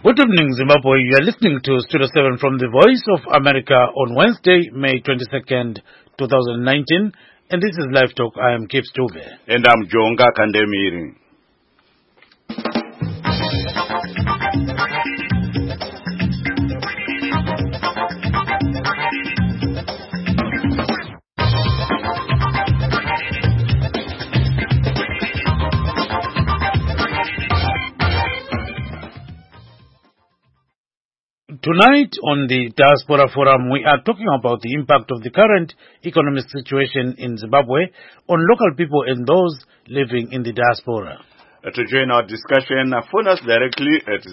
Good evening, Zimbabwe. You are listening to Studio 7 from the Voice of America on Wednesday, May 22nd, 2019. And this is Live Talk. I am Kip Stuve. And I'm Jonga Kandemiri. Tonight on the Diaspora Forum, we are talking about the impact of the current economic situation in Zimbabwe on local people and those living in the diaspora. To join our discussion, phone us directly at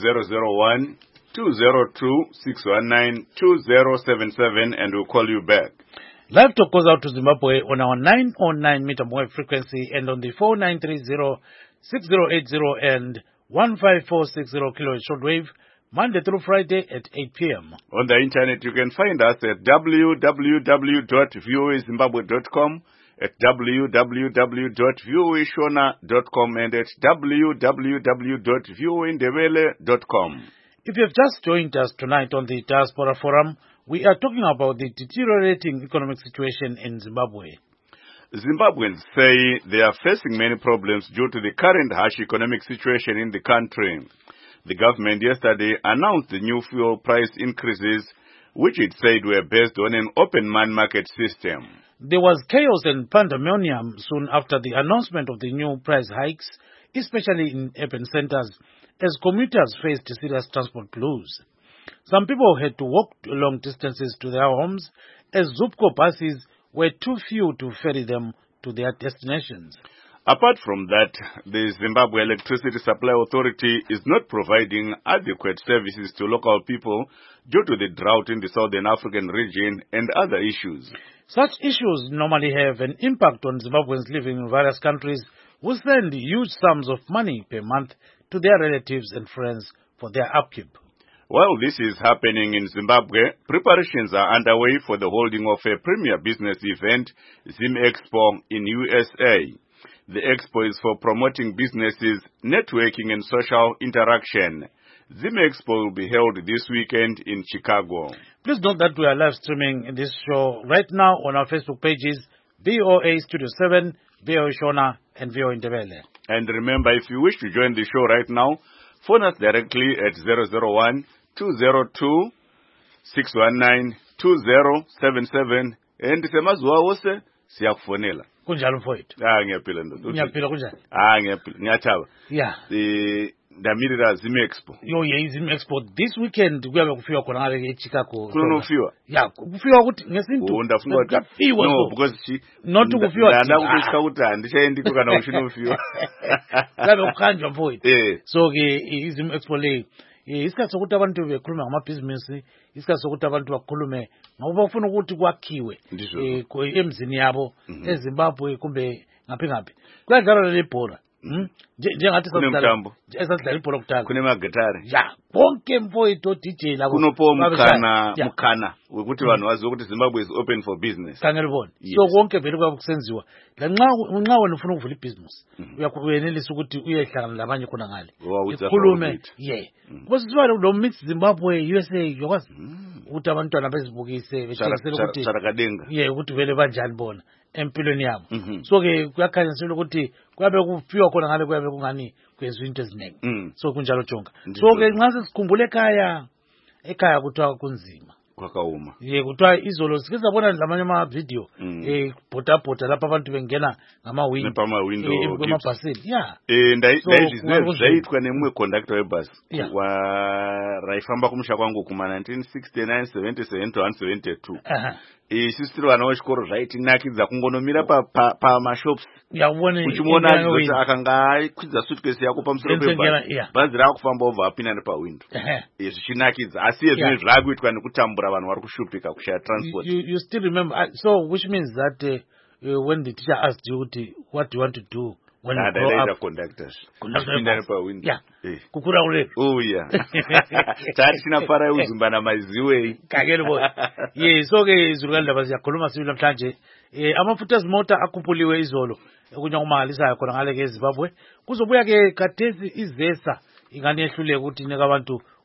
001-202-619-2077 and we'll call you back. Live Talk goes out to Zimbabwe on our 909 meter wave frequency and on the 4930, 6080 and 15460 kilohertz shortwave, Monday through Friday at 8 p.m. On the internet, you can find us at www.voazimbabwe.com, at www.voashona.com, and at www.voaindebele.com. If you have just joined us tonight on the Diaspora Forum, we are talking about the deteriorating economic situation in Zimbabwe. Zimbabweans say they are facing many problems due to the current harsh economic situation in the country. The government yesterday announced the new fuel price increases, which it said were based on an open market system. There was chaos and pandemonium soon after the announcement of the new price hikes, especially in urban centers, as commuters faced serious transport blues. Some people had to walk long distances to their homes, as Zupco buses were too few to ferry them to their destinations. Apart from that, the Zimbabwe Electricity Supply Authority is not providing adequate services to local people due to the drought in the Southern African region and other issues. Such issues normally have an impact on Zimbabweans living in various countries who send huge sums of money per month to their relatives and friends for their upkeep. While this is happening in Zimbabwe, preparations are underway for the holding of a premier business event, Zim Expo, in USA. The expo is for promoting businesses, networking and social interaction. Zim Expo will be held this weekend in Chicago. Please note that we are live streaming this show right now on our Facebook pages, VOA Studio 7, VOA Shona, and VOA Indebele. And remember, if you wish to join the show right now, phone us directly at 001-202-619-2077 and semazuwa wose siyakufonela. Kunjalo mfowethu. Ngiyaphila ndoda. Ngiyaphila kunjani? Ngiyaphila. Ngiyathaba. Yeah. Ndamirira Zim Expo. Zim Expo this weekend kuyabe kufika khona ngale eChicago. Kunofiwa. Yeah, kufika ukuthi ngesinto. Ndafuna ukuthi no because not ukufika. Ndakufika ukuthi andishayendi kana ushinofiwa. Ngabe ukhanjwa mfowethu. Eh. So ke Zim Expo le isikhathi sokuthi abantu bekhuluma ngamabhizinisi, isikhathi sokuthi abantu bakhulume ngoba bafuna ukuthi kwakhiwe emzini yabo eZimbabwe kumbe ngaphi kuyadlala le bhola njengathi esadlala ibhola kudala kunemagitari ya konke mfowethu DJ labo kunopo mukhana ukuthi vanhu vaziwe ukuthi Zimbabwe is open for business kangelibona so konke vele kwakusenziwa nxa wena ufuna ukuvula ibusiness uyenelisa ukuthi uyehlangana labanye khona ngale ikhulume kusizwa lo Mix Zimbabwe USA yakwazi ukuthi abantwana bezibukise bethengisela ukuthi ukuthi vele banjani bona empilweni yabo so ke kuyakhanyisela ukuthi kuyabe kufiwa khona ngale kuyabe kungani kwenziwa into eziningi so kunjalo Jonga so ke nxa sesikhumbule ekhaya kuthiwa kunzima kwakauma kuthiwa izolo sike sabona lamanye ama video bhota lapha abantu bengena ngama-window emabhasini ndayithwa nemwe conductor webhasi raifamba kumusha kwangu kuma 1969 77 to 172 isisitiri vana vechikoro zvaitinakidza kungonomira pamashops uchimuona kuti akanga aikwidza suitcase yako pamusoro pebhazi bhazi raakufamba obva apinda nepawindo zvichinakidza asi ezvimwe zvaakuitwa nekutambura vanhu vari kushupika kushaya transport. You still remember, so which means that when the teacher asked you what do you want to do when you grow up, conductors kukura ulero tari tinafara uzumbana maziwe kakelbo so ke izulukani laba siyakhuluma sibili namhlanje amafuta ezimota akhupuliwe izolo ekunyangumalisayo khona ngale ke eZimbabwe kuzobuya ke khathesi izesa ingane yehluleke ukuthi inika abantu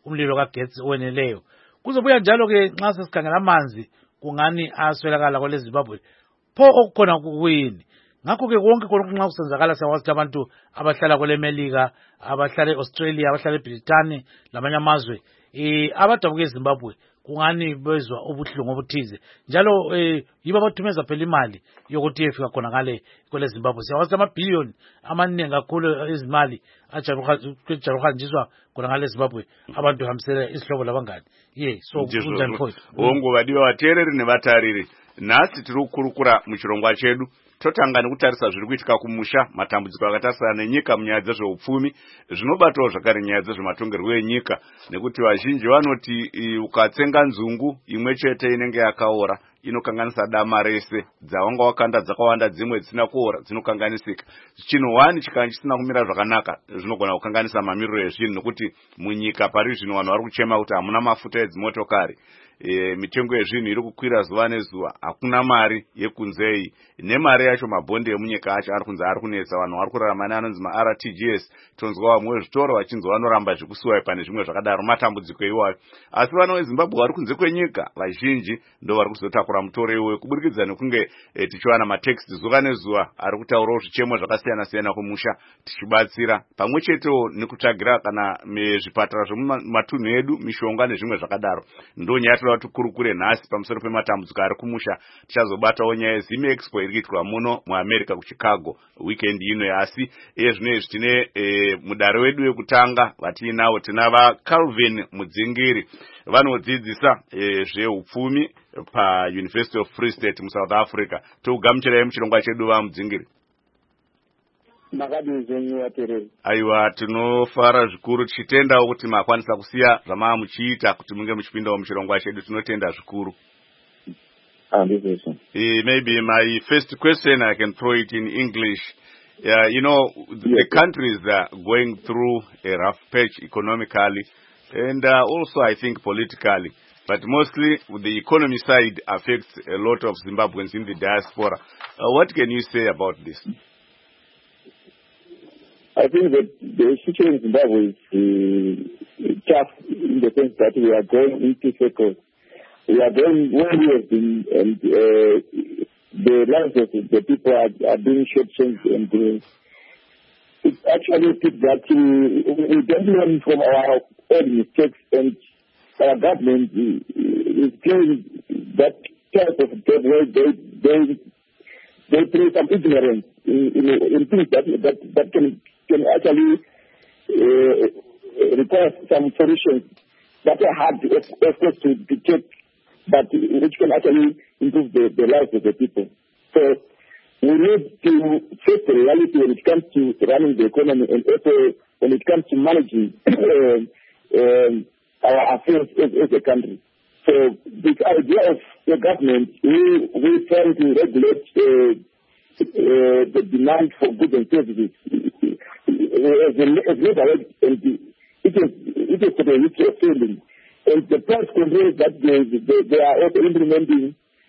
umlilo kagetsi oweneleyo. Kuzobuya njalo-ke nxa sesikhangela amanzi kungani aswelakala kwele Zimbabwe, pho okukhona kuyini? Ngakho-ke konke khona nxa kusenzakala siyakwazi ukuthi abantu abahlala kwele Melika, abahlala e-Australia, abahlala eBrithani lamanye amazwe abadabuke eZimbabwe kungani bezwa ubuhlungu obuthize, njalo yibo abathumeza phela imali yokuthi iyefika khona ngale kwele Zimbabwe. Siyakwazi amabhiliyoni amaningi kakhulu ezimali ajaruhanjiswa khona ngale Zimbabwe, abantu hambisela isihlobo labangani. So kunjani mfowethu? Vadiwa vateereri nevatariri, nhasi tiri kukurukura muchirongwa chedu totanga nekutarisa zviri kuitika kumusha, matambudziko akatarisana nenyika munyaya dzezveupfumi, zvinobatawo zvakare nyaya dzezvematongerwo enyika, nekuti vazhinji vanoti ukatsenga nzungu imwe chete inenge yakaora inokanganisa dama rese, dzawanga wakanda dzakawanda dzimwe dzisina kuora dzinokanganisika. Chinhu wani chikanga chisina kumira zvakanaka zvinogona kukanganisa mamiriro ezvinhu, nekuti munyika pari zvino vanhu vari kuchema kuti hamuna mafuta edzimotokari. Mitengo yezvinhu iri kukwira zuva nezuva, hakuna mari yekunzei, nemari yacho mabhondi emunyika acho ari kunzi ari kunetsa. Vanhu vari kurarama neanonzi ma-RTGS, tonzwa vamwe vezvitoro vachinzi vanoramba zvekusuwaipa nezvimwe zvakadaro, matambudziko iwayo. Asi vana veZimbabwe vari kunze kwenyika vazhinji ndo vari kuzotakura mutoro iwoyo, kuburikidza nekunge tichiwana matext zuva nezuva ari kutaurawo zvichemo zvakasiyana siyana kumusha, tichibatsira pamwe chetewo nekutsvagira kana zvipatara zvemumatunhu edu mishonga nezvimwe zvakadaro. Ndo nyaya toda tikurukure nhasi pamusoro pematambudziko ari kumusha. Tichazobatawo nyaya yeZim Expo iri kuitirwa muno muAmerica kuChicago weekend ino. Asi zvino izvi tine mudare wedu wekutanga vatiinawo, tina vaCalvin Mudzingiri vanodzidzisa zveupfumi paUniversity of Free State muSouth Africa. Tokugamuchirai muchirongwa chedu vaMudzingiri. Aiwa, tinofara zvikuru tichitendawo kuti makwanisa kusiya zvamava muchiita kuti munge muchipindawo muchirongwa chedu. Tinotenda zvikuru. Maybe my first question I can throw it in English. The country is going through a rough patch economically and also I think politically, but mostly the economy side affects a lot of Zimbabweans in the diaspora. What can you say about this? I think that the situation in Zimbabwe is tough in the sense that we are going into circles. We are going where we have been, and the lives of the people are being shortchanged, and it actually took that we don't learn from our own mistakes, and our government is playing that type of job where they play some ignorance in things that can actually require some solutions that are hard, of course, to take, but which can actually improve the lives of the people. So we need to face the reality when it comes to running the economy, and also when it comes to managing our affairs as a country. So this idea of the government, we try to regulate the demand for goods and services as a labor, and it is for the history of failing. And the price controls that they are also implementing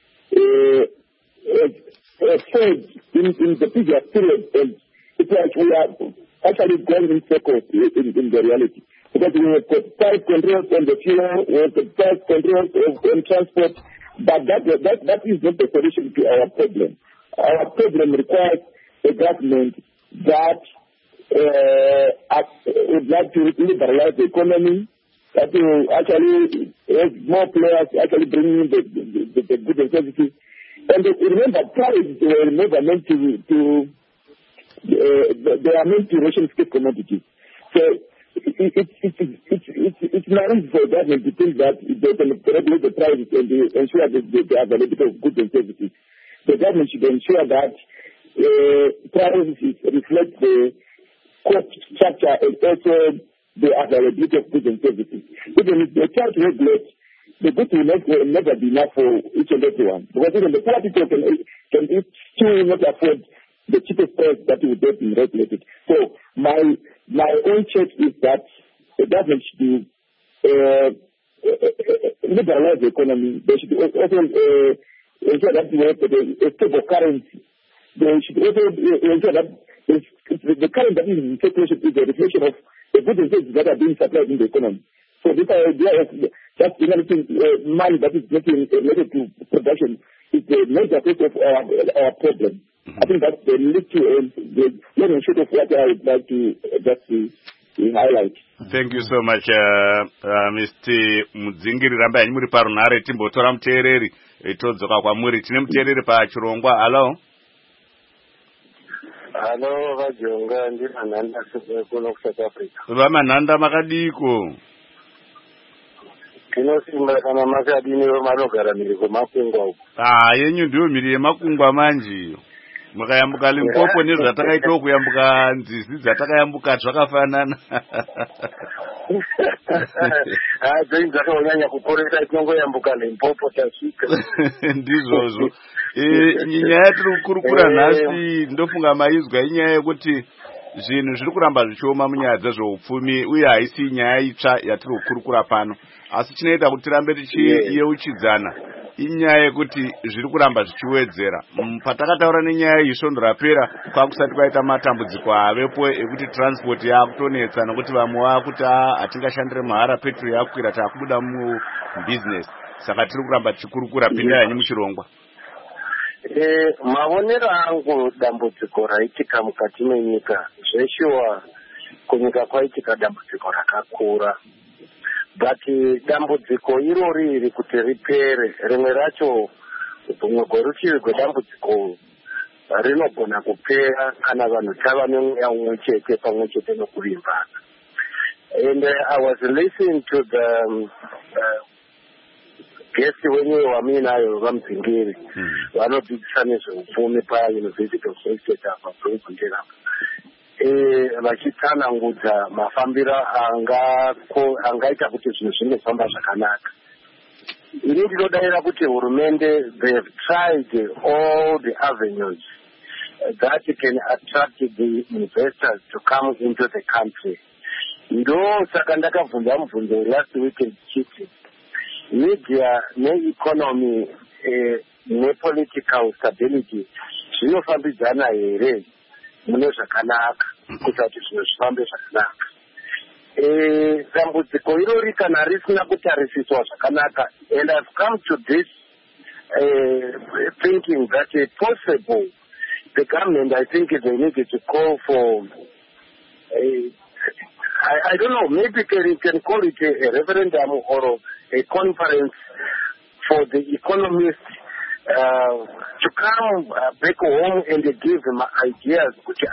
failed in the previous period, and it's like we are actually going in circles in the reality. Because we have got price controls on the fuel, we have got price controls on transport, but that is not the solution to our problem. Our problem requires a government that would like to liberalize the economy, that will actually have more players actually bringing in the goods and services. And remember, prices were never meant they are meant to ration state commodities. So it's naive for the government to think that they can regulate the prices and ensure that the availability of goods and services. The government should ensure that prices reflect the cost structure and also the availability of goods and services. Even if they try to regulate, the goods will never be enough for each and every one. Because even the poor people can still not afford the cheapest price that will get regulated. So my own check is that the government should liberalize the economy. They should also ensure that we have a stable currency. They should also ensure that the currency that is in circulation is a reflection of the goods and services that are being supplied in the economy. So this idea of just developing money that is getting related to production is the major cause of our problem. I think that's the little, the long and short of what I would like to just highlight. Thank you so much, Mr. Mudzingiri. Ramba yanyu muri parunare timbotora muteereri todzoka kwamuri. Tine muteereri pachirongwa. Hello. Hello, Vajonga ndi Mananda kuno ku South Africa. Vamananda makadiko. Tinosimba kana makadini vanogara miri kwemakungwa uko. Yenyu ndiyo miri yemakungwa manje. Makayambuka Limpopo nezvatakaitawo kuyambuka Nzizi dzatakayambuka zvakafanana. Dzenyu dzakanyanya kukorera tinongoyambuka Limpopo tasvika. Ndizvozvo. Nyaya yatiri kukurukura nhasi ndofunga maizwa inyaya yekuti zvinhu zviri kuramba zvichioma munyaya dzezveupfumi uye haisi nyaya itsva yatiri kukurukura pano. Asi chinoita kuti tirambe tichiyeuchidzana inyaya yekuti zviri kuramba zvichiwedzera. Patakataura nenyaya yisvondo rapera kwakusati kwaita matambudziko avepo ekuti transport yakutonetsa nokuti vamwe vakuti hatingashandire mahara petrol yakukwira takubuda mubusiness. Saka tiri kuramba tichikurukura. Pinda yanyu muchirongwa. Maonero angu dambudziko raitika mukati menyika zveshuwa kunyika kwaitika dambudziko rakakura. But dambudziko irori riri kuti ripere, rimwe racho rumwe rwerutivi rwedambudziko rinogona kupera kana vanhu tava nemweya umwe chete pamwe chete nokuvimbana. And I was listening to the guest wenyewe waminayo vamudzingiri vanodzidzisa nezveupfumi paUniversity of Free State apa Bloemfontein apa. Vachitsanangudza mafambiro angaita kuti zvinhu zvingofamba zvakanaka. Ini ndinodaira kuti hurumende they have tried all the avenues that can attract the investors to come into the country. Ndo saka ndakabvunza mubvunzo last week ndichiti media neeconomy nepolitical stability zvinofambidzana here mune zvakanaka kuti zvinhu zvifambe zvakanaka. Dambudziko irori kana risina kutarisiswa zvakanaka, and I've come to this thinking that possible the government, I think they needed to call for I don't know, maybe you can call it a referendum or a conference for the economists to come back home and give them ideas.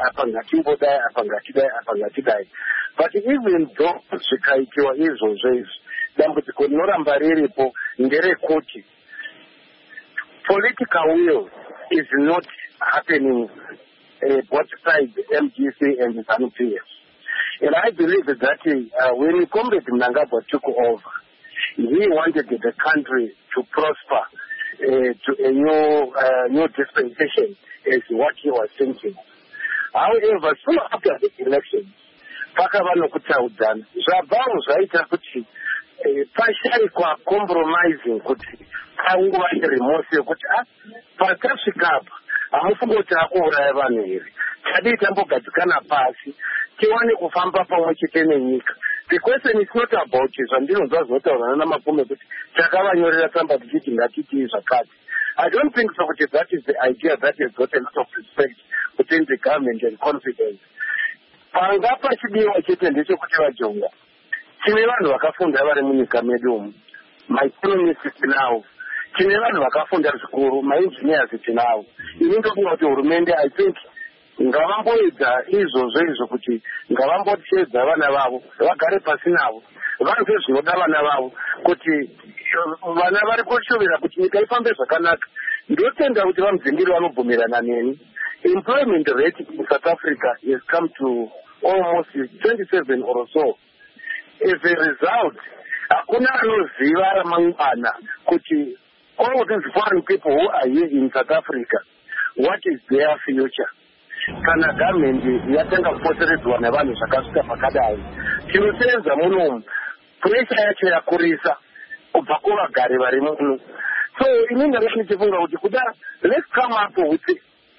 But even though zvikaitiwa izvozvo dambudziko rinoramba riripo nderekuti political will is not happening both sides, MGC and ZANU-PF. And I believe that when Comrade Mnangagwa took over, he wanted the country to prosper to a new dispensation is what he was thinking. However, soon after the election, pakava kutaudzana zvabvawo zvaita kuti pashari kwa compromising kuti panguva remorse yekuti patasvika apa hamufunga kuti akuuraya vanhu here, tadii tambogadzikana pasi tiwane kufamba pamwe chete nenyika. The question is not about zvandinonzwa zvinotaurana namakume kuti takavanyorera tsamba tichiti ngatitii zvakati. I don't think so kuti that is the idea that has got a lot of respect within the government and confidence. Panga pachidiwa chete ndechekuti Vajonga tine vanhu vakafunda vari munyika medu umu, maeconomists tinavo, tine vanhu vakafunda zvikuru, maengineers tinavo. Ini ndofunga kuti hurumende I think ngavamboedza izvozvo kuti ngavamboteedza vana vavo, vagare pasi navo, vanzwe zvinoda vana vavo, kuti vana vari kushuvira kuti nyika ifambe zvakanaka. Ndotenda kuti vamudzingiri vanobvumirana neni. Employment rate in South Africa has come to almost 27 or so. As a result, hakuna anoziva ramangwana kuti all these foreign people who are here in South Africa, what is their future? Kana government yatenga kupoteredzwa nevanhu zvakasvika pakadai, tinosenza munomu pressure yacho yakurisa kubva kuvagari vari muno. So inini ndanga ndichifunga kuti kuda let's come up with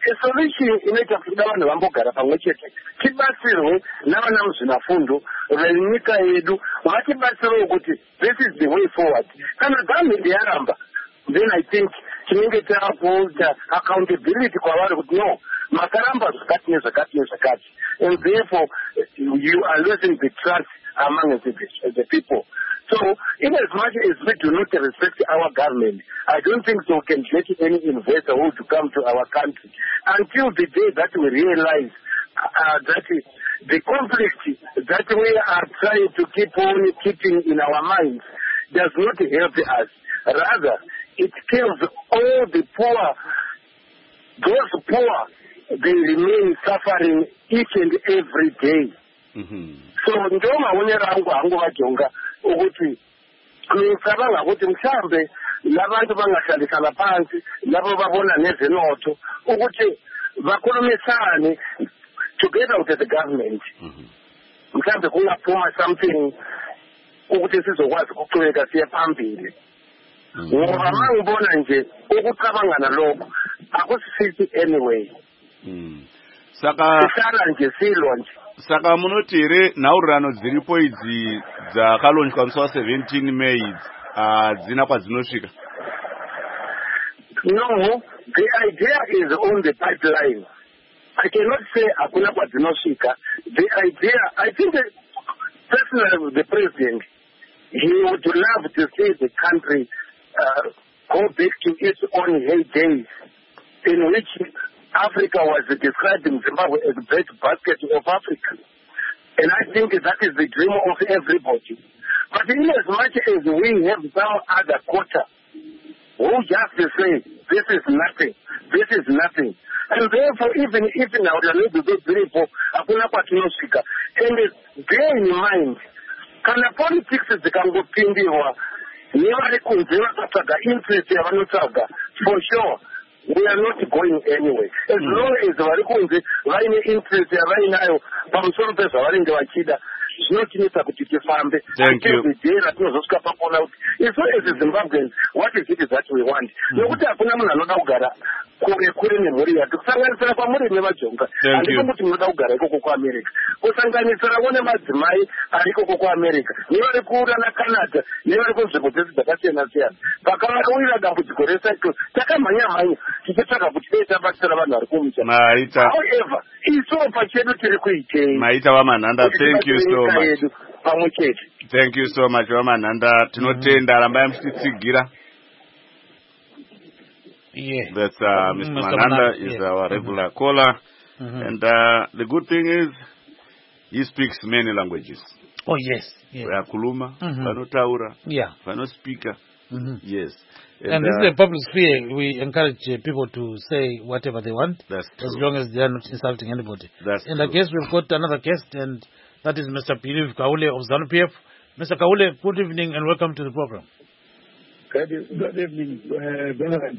solution inoita kuti vanhu vambogara pamwe chete tibatsirwe navana muzvinafundo venyika yedu vatibatsirewo kuti this is the way forward. Kana gavhmendi yaramba, then I think tinenge takuita accountability kwavari kuti no, makaramba zvakati nezvakati nezvakati, and therefore you are losing the trust among the people. So, in as much as we do not respect our government, I don't think so we can get any investor who to come to our country until the day that we realize that the conflict that we are trying to keep on keeping in our minds does not help us. Rather, it kills all the poor. Those poor, they remain suffering each and every day. So, ndoma onera hangu vajonga ukuthi ngicabanga ukuthi mhlambe labantu bangahlalisana phansi labo babona nezenotho ukuthi bakhulumisane together with the government. Mhlambe kungaphuma something ukuthi sizokwazi ukuqhubeka siye phambili. Ngoba mangibona nje ukucabangana lokho akusisithi anyway. Saka nje silwa nje. Saka munoti here nhaurano dziripo idzi dzakalonjwa musi wa17 May dzina kwadzinosvika? No, the idea is on the pipeline. I cannot say hakuna kwadzinosvika. The idea, I think personally the president, he would love to see the country go back to its own heydays in which Africa was describing Zimbabwe as the breadbasket of Africa. And I think that is the dream of everybody. But in as much as we have some other quarter who just say, this is nothing, this is nothing. And therefore, even now, there are those people, and bear in mind, can the politics is the Congo Pindiwa, never consider interest for sure. We are not going anywhere. As long as varikunzi vaine interest yavainayo pamusoro pezvavanenge vachida zvinotinetsa kuti tifambe. Thank you. Dera tinozosvika pakuona kuti isu as Zimbabweans, what is it that we want? Nekuti hakuna munhu anoda kugara kure nemhuri yake kusanganisira kwamuri nevajonga. Handiko kuti munoda kugara ikoko kuAmerica. Kusanganisirawo nemadzimai ari ikoko kuAmerica, nevari kuurana Canada, nevari kunzvimbo dzese dzakasiyana siyana. Pakawira dambudziko recycle takamhanya tichitsvaka kuti dei tabatsira vanhu vari kumusha. However, isu pachedu tiri kuitei. Maita Wamanhanda, thank you so much. Pamwe chete. Thank you so much Wamanhanda. Tinotenda rambai muchitsigira. Yeah. That's Mr. Manhanda is our regular caller. And the good thing is he speaks many languages. Oh yes. Kuluma, Vanotaura, Vanospeaker. Yes. And this is a public sphere. We encourage people to say whatever they want. That's true. As long as they are not insulting anybody. That's true. I guess we've got another guest, and that is Mr. Philip Kaule of ZANU-PF. Mr. Kaule, good evening and welcome to the program. Good evening, brother.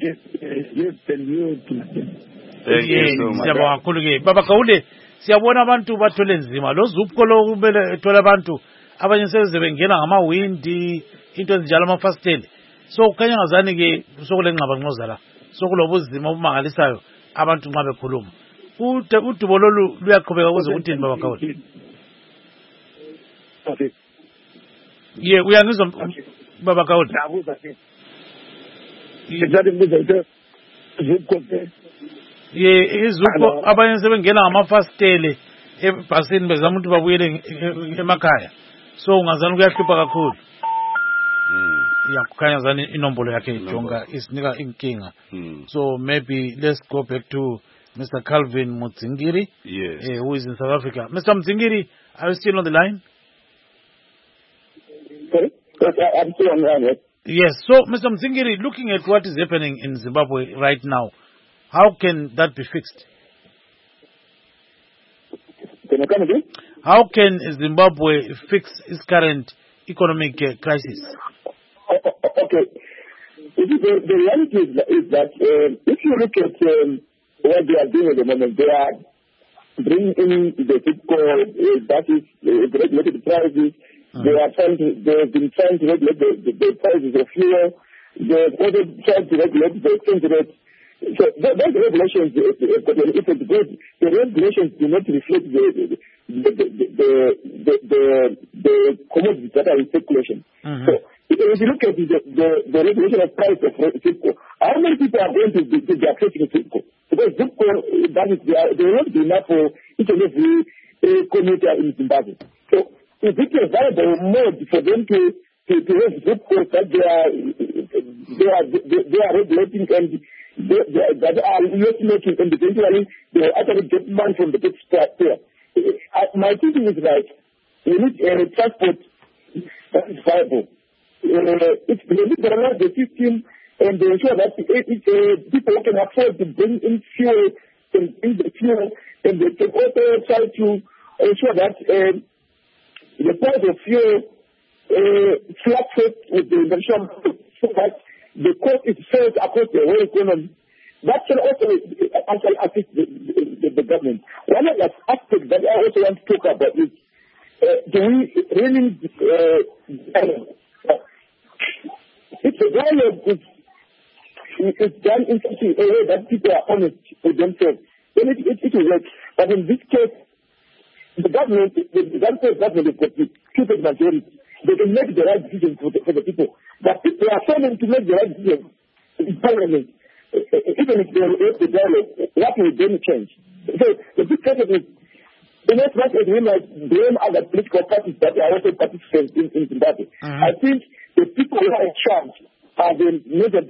Thank you so much. Baba Kaule, siyabona abantu bathole nzima lo zupho lokubele ethola abantu abanye sebengena ngamawindi into ezinjalo amafasteli. So kukhanya ngazani ke sokulenqaba nqoza la sokulobuzima obumangalisayo abantu nxa bekhuluma. Udubo lolu luyaqhubeka kuze kuthini Baba Kaule? Okay. Yeah, uyangizwa Baba Kaule. Izupho abanye sebengena ngamafastele ebhasini bezama ukuthi babuyele emakhaya. So ungazani kuyahlupha kakhulu. Kukhanya zani inombolo yakhe ijonga isinika inkinga. So maybe let's go back to Mr. Calvin Mudzingiri, who is in South Africa. Mr. Mudzingiri, are you still on the line? Sorry? I'm still on the line, yes. Yes, so Mr. Mudzingiri, looking at what is happening in Zimbabwe right now, how can that be fixed? Can you come again? How can Zimbabwe fix its current economic crisis? Okay. The reality is that if you look at what they are doing at the moment, they are bringing in the FIPCO, that is regulated prices. They've been trying to regulate the prices of fuel. They've also tried to regulate the exchange rate. So those regulations got an effect because the regulations do not reflect the commodities that are in circulation. So if you look at the regulation of price of Zipco, how many people are going to be accessing Zipco? Because Zipco, they will not be enough for each and every commuter in Zimbabwe. So is it a viable mode for them to have Zipco that they are regulating and that are loss-making, and eventually they will actually get money from the taxpayer? My thinking is that we need transport that is viable. It's the liberalize the system and ensure that people can afford to bring in fuel and they can also try to ensure that the price of fuel fluctuates with the international market so that the cost is felt across the whole economy. That can also actually assist the government. One of the aspects that I also want to talk about is do we really if the dialogue is done in such a way that people are honest with themselves, then it will work. But in this case, the government, the government has got the stupid majority. They can make the right decision for the people. But if they are failing to make the right decision in parliament, even if they have the dialogue, what will then change? So the big question is, in as much as we might blame other political parties that are also participants in Zimbabwe, I think the people who are in charge are the major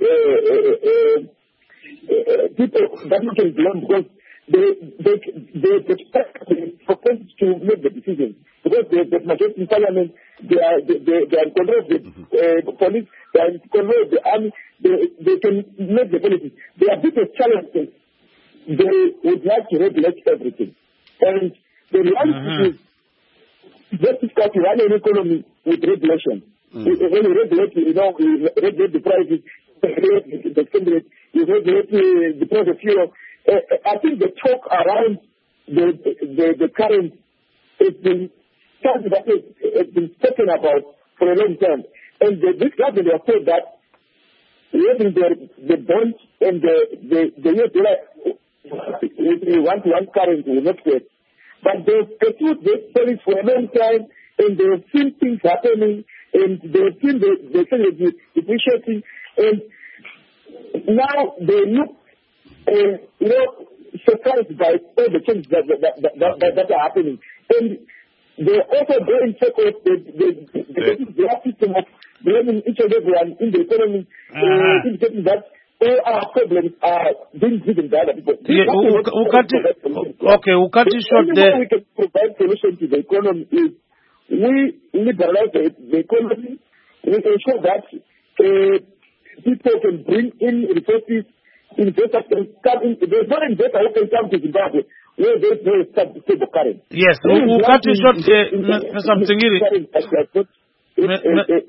people that we can blame because they propose to make the decisions. Because the majority in parliament, they are in control of the police, they are in control of the army, they can make the policies. They are biggest challenges. They would like to regulate everything. And the reality is very difficult to run an economy with regulation. When you regulate, we regulate the prices, the exchange rate, you regulate the price of fuel. I think the talk around the current has been something that has been spoken about for a long time. And this government has said that having the bonds and the US dollar with the one-to-one currency will not work. But they've pursued this policy for a long time, and they've seen things happening, and they've seen the depreciating, and now they look, surprised by all the changes that are happening. And they also go in circles, the system of blaming each and everyone in the economy, indicating that all our problems are being driven by other people. We'll cut it short there. We can provide solution to the economy is we liberalize the economy. We ensure that people can bring in resources, investors can come in. There's no investor who can come to Zimbabwe where there's no stable currency. Yes, we'll cut it short, Mr. Mtsingiri. Thank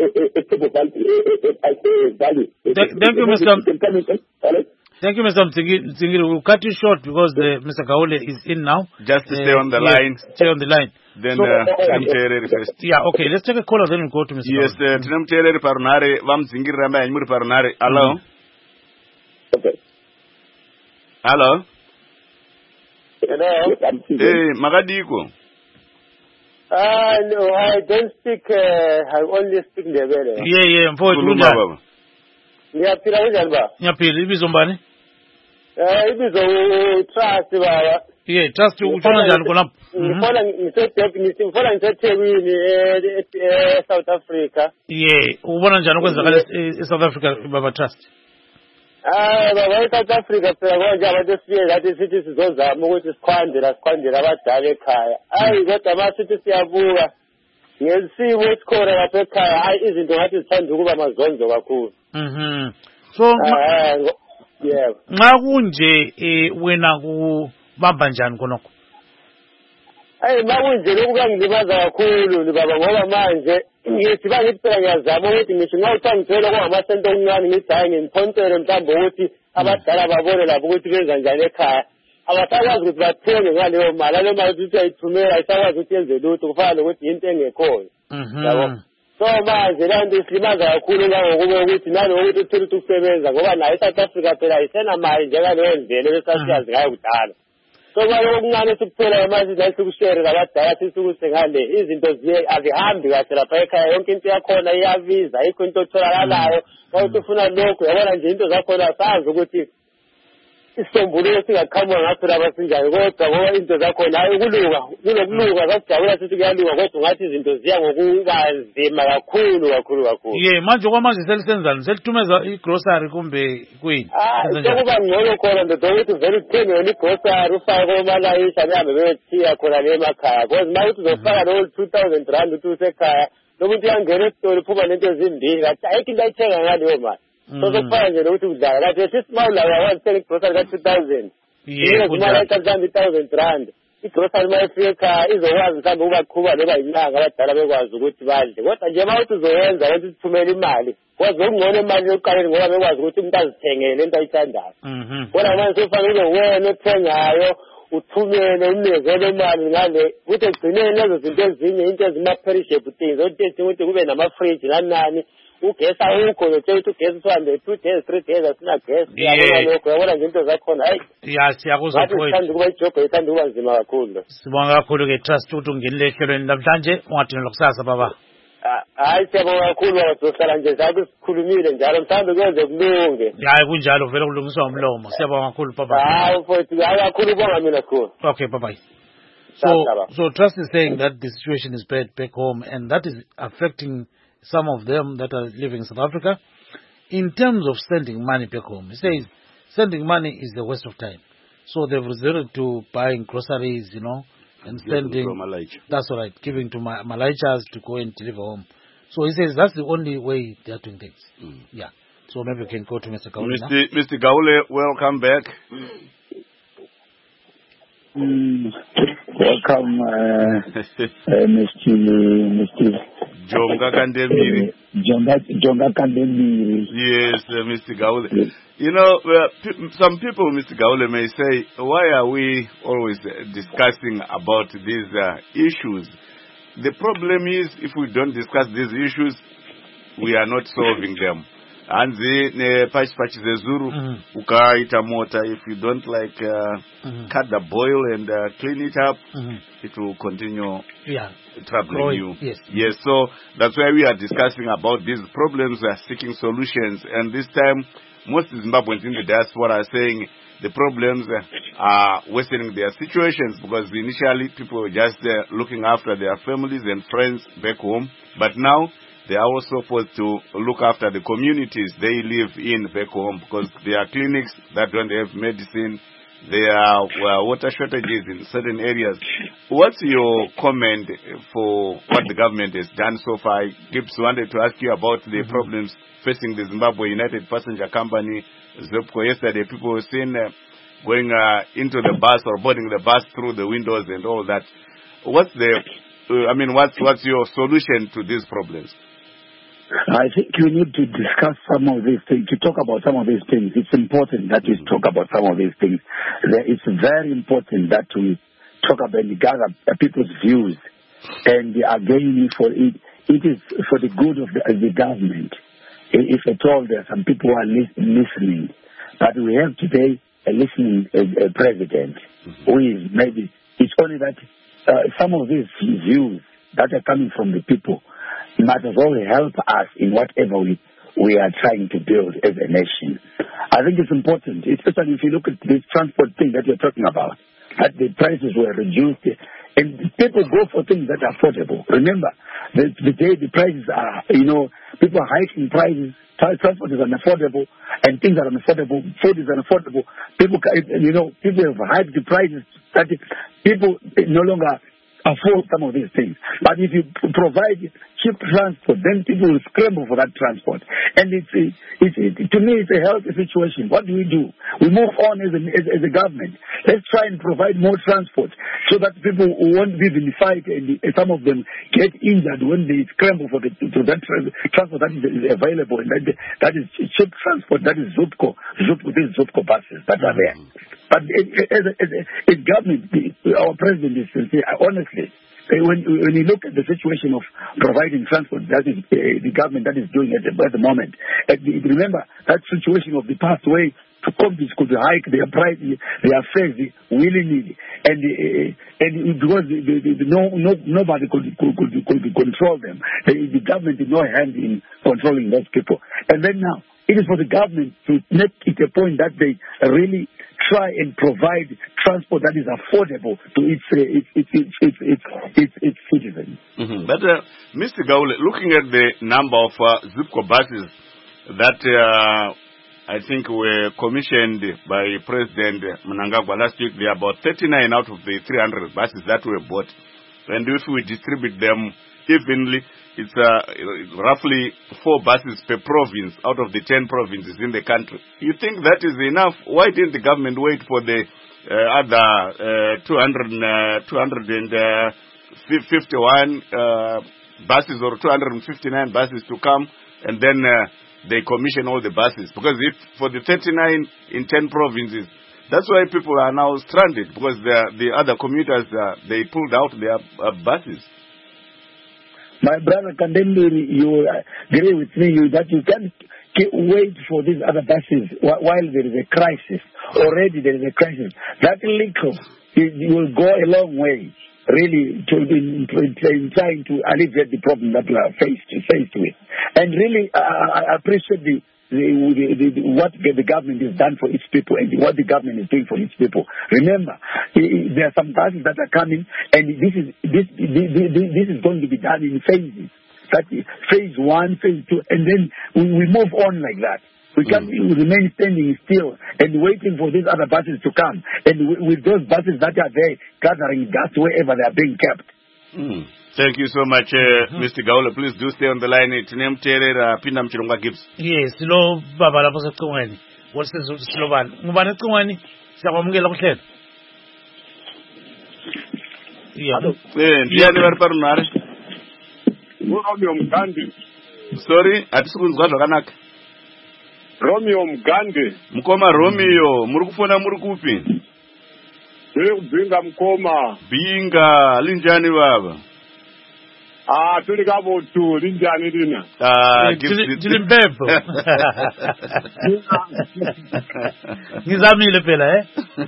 you, Mr. Mtsingiri. We'll cut you short because Mr. Gaole is in now. Just to stay on the line. Stay on the line. Then first. Yeah, okay. Let's take a call and then we'll go to Mr. Yes, Tinamtere Parnare, Vamzingiri Ramba and Muri Parnare. Hello? Okay. Hello? Hello? Hey, Magadiko. No, I don't speak, I only speak Ndebele. Yeah, mfowethu. Ngiyaphila kanjani baba? Ngiyaphila, ibizo mbani? Ibizo trust baba. Yeah, trust utshona njani khonapho? Ngifona ngiseThekwini South Africa. Yeah, ubona njani okwenzakala eSouth Africa baba trust? Baba eSouth Africa phela konje abantu esiye ngathi sithi sizozama ukuthi sikhwandela abadala ekhaya. Hayi kodwa masithi siyabuka ngesimo esikhona lapha ekhaya, hayi izinto ngathi zithanda ukuba mazonzo kakhulu. So yeah. Nxa kunje wena kubamba njani khonokho? Hayi makunje lokungilimaza kakhulu ni baba ngoba manje ngithi bangithi phela ngiyazama ukuthi ngisho nxa uthangithela kongamasento okuncane ngithi hayi ngimphontsele mhlawumbe ukuthi abadala babone lapho ukuthi benza njani ekhaya. Abasakwazi ukuthi bathenge ngaleyo mali, leyo mali ukuthi uyayithumela ayisakwazi ukuthi yenze lutho, kufana nokuthi into engekhoyo. Yabo. so manje lento isilimaza kakhulu ngokuba ukuthi nalokuthi uthula ukusebenza ngoba nayo iSouth Africa phela isenamali njengaleyo ndlela ebesasiyazi ngayo kudala. So kwalo okuncane sikuphela manje nasikushare labadala sisukuse ngale izinto azihambi kahle lapha ekhaya yonke into yakhona iyabiza ayikho into otholakalayo ukuthi ufuna lokho yabona nje into zakhona sazi ukuthi isisombululo singaqhamuka ngapho lapha sinjani kodwa ngoba into zakhona hayi kulokuluka kakujabula sithi kuyaluka kodwa ngathi izinto ziya ngokunganzima kakhulu. Manje kwamanje selisenzani selithumeza igrocery kumbe kwini? Sekuba ngcono khona ndoda ukuthi vele uthenge yona igrocery ufake komalayisha nihambe beyothiya khona le emakhaya because ma uthi uzofaka lo 2000 rand uthi usekhaya nomuntu uyangena esitolo uphuma nento ezimbili kathi ayikho into ayithenga ngaleyo mali. So sokufana nje nokuthi udlala kathi sisimawula uyakwazi igrocery ka 2000 imali ekamhlawumbe 1000 rand igrocery ma ifike ekhaya izokwazi mhlawumbe ukubaqhuba loba inyanga abadala bekwazi ukuthi badle kodwa nje ma uthi uzoyenza ukuthi sithumele imali kwazi okungcono imali yokuqaleni ngoba bekwazi ukuthi umuntu azithengele into ayithandayo kodwa manje sofanele wena othengayo uthumele umnikezele imali ngale ukuthi egcineni lezo zinto ezinye into ezima-perishable things ukuthi kube nama-fridge nani ugesi awukho nje ukuthi ugesi uhambe 2 days 3 days asina gesi yabona lokho yabona nje into zakhona hayi siyakuzwa ukuthi kuba ijob ithanda kuba nzima kakhulu. Sibonga kakhulu ke trust ukuthi ungenile ehlelweni namhlanje ungadinelwa kusasa baba. Hayi siyabonga kakhulu bazohlala nje zathi sikhulumile njalo mhlawumbe kwenze kulunge. Hayi kunjalo vele kulungiswa umlomo. Siyabonga kakhulu baba. Hayi mfowethu kakhulu bonga mina khona. Okay, bye. So Trust is saying that the situation is bad back home and that is affecting some of them that are living in South Africa. In terms of sending money back home, he says sending money is a waste of time. So they've resorted to buying groceries, and sending. That's right, giving to Malaichas to go and deliver home. So he says that's the only way they are doing things. Yeah. So maybe we can go to Mr. Gaule. Mr. Gaule, welcome back. Welcome, Mr. Jonga Kandemiri. Jonga Kandemiri. Yes, Mr. Gaule. Some people, Mr. Gaule, may say, why are we always discussing about these issues? The problem is, if we don't discuss these issues, we are not solving them. And the patch zezuru ukaita mota, if you don't cut the boil and clean it up, it will continue troubling you. Yes, so that's why we are discussing about these problems. We are seeking solutions, and this time most Zimbabweans in the diaspora are saying the problems are worsening their situations because initially people were just looking after their families and friends back home, but now they are also forced to look after the communities they live in back home because there are clinics that don't have medicine. There are water shortages in certain areas. What's your comment for what the government has done so far? Gibbs wanted to ask you about the problems facing the Zimbabwe United Passenger Company, ZUPCO. Yesterday, people were seen going into the bus or boarding the bus through the windows and all that. What's your solution to these problems? I think we need to discuss some of these things, to talk about some of these things. It's important that we talk about some of these things. It's very important that we talk about and gather people's views. And again, it is for the good of the government. If at all there are some people who are listening, but we have today a listening president who is maybe, it's only that some of these views that are coming from the people might as well help us in whatever we are trying to build as a nation. I think it's important, especially if you look at this transport thing that you're talking about, that the prices were reduced, and people go for things that are affordable. Remember, the day the prices are, people are hiking prices, transport is unaffordable, and things are unaffordable, food is unaffordable. People have hiked the prices that people no longer afford some of these things. But if you provide cheap transport, then people will scramble for that transport. And to me, it's a healthy situation. What do? We move on as a government. Let's try and provide more transport so that people won't be vilified and some of them get injured when they scramble for that transport that is available. And that is cheap transport. That is ZUPCO. These ZUPCO buses that are there. But as government, our president is sincere. Honestly, when you look at the situation of providing transport, that is the government that is doing it at the moment. Remember that situation of the past way companies could hike their price, their fares willy-nilly, and because nobody could control them. The government did no hand in controlling those people. And then now, it is for the government to make it a point that they really try and provide transport that is affordable to its citizens. Mm-hmm. But Mr. Gaule, looking at the number of Zipco buses that I think were commissioned by President Mnangagwa last week, there are about 39 out of the 300 buses that were bought. And if we distribute them evenly, it's roughly 4 buses per province out of the 10 provinces in the country. You think that is enough? Why didn't the government wait for the other 251 buses or 259 buses to come and then they commission all the buses? Because if for the 39 in 10 provinces, that's why people are now stranded, because the other commuters, they pulled out their buses. My brother Kandembe, you agree with me that you can't wait for these other buses while there is a crisis. Already there is a crisis. That liquor will go a long way, really, in trying to alleviate the problem that we are faced with. And really, I appreciate what the government has done for its people and what the government is doing for its people. Remember, there are some buses that are coming, and this is going to be done in phases. That is phase 1, phase 2, and then we move on like that. We can't remain standing still and waiting for these other buses to come. And with those buses that are there gathering dust wherever they are being kept. Thank you so much, Mr. Gaule. Please do stay on the line. Pinda Mchilongwa Gibbs. Yes, lo baba lapho secingweni. Wasizo silobani. Ngubani ecingweni? Siyakwamukela kuhlelo. Yeah. Ndiyani bari parunare? Romeo Mgandi. Sorry, atisikuzwa zvakanaka. Romeo Mgandi. Mukoma Romeo, muri kufona muri kupi? Ndiri kubhinga Mukoma. Binga, linjani baba? Tuli kabo tu, linjani lina. Tuli mpepo. Ngizamile phela